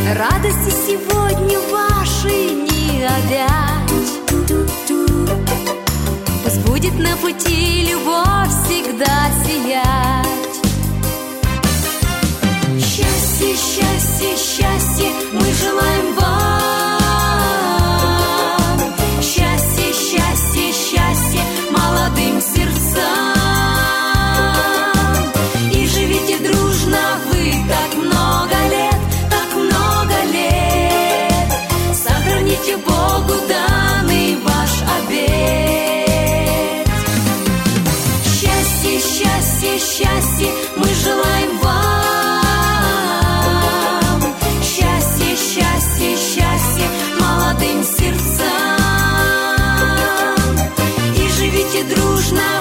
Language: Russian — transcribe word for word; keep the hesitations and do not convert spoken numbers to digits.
радости сегодня ваши не обять. Пусть будет на пути любовь всегда сиять. Счастье, счастье, счастье мы желаем вам. Счастье, счастье, счастье молодым сердцам. И живите дружно вы так много лет, так много лет. Сохраните Богу данный ваш обет. Счастье, счастье, счастье мы желаем вам. Счастье, счастье, счастье молодым сердцам. И живите дружно